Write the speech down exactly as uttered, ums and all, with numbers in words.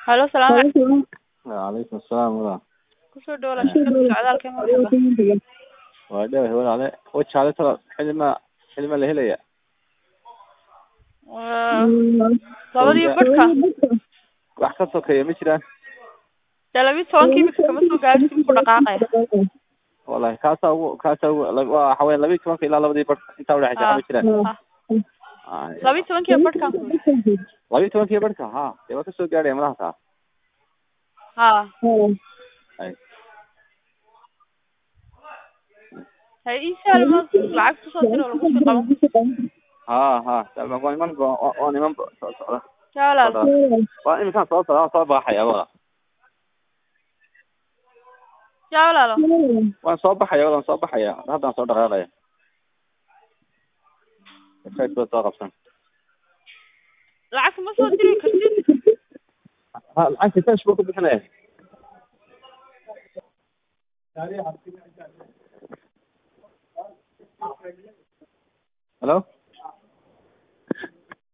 Halo, salaam calaykum. وعليكم السلام ورحمة Kusoo dhawaada shirkadda socdaalka ee marxaba. waa dheer walaale wajaale tala xilima xilima la helaya Waa labadii badhka. wax ka sokeeya ma jiraan Talabi tobankii imika kama soo gaarsin ku dhaqaaqaya. wallahi kaasaa ugu kaasaa ugu waa waxa weeye labaiyi tobanka ilaa labadii badh intaa udhexaysa ma jiraan Labaiyi tobankii badhkan ku labaiyi tobankii badhka ha dee waa kasoo gaadhaya madaha taa ha hay hay inshallah lacag ku soo diro lagu soo qaban. ha ha salma waa niman oo niman soo socda Jalaal. waa iminkaan soo socda soo baxaya wala Jalaal. waan soo baxaya waan soo baxaya haddaan soo dhaqaaqaya Facebook soo qabsan Lacag ma soo diri kartid. ha lacagta Facebook ku bixinaya hello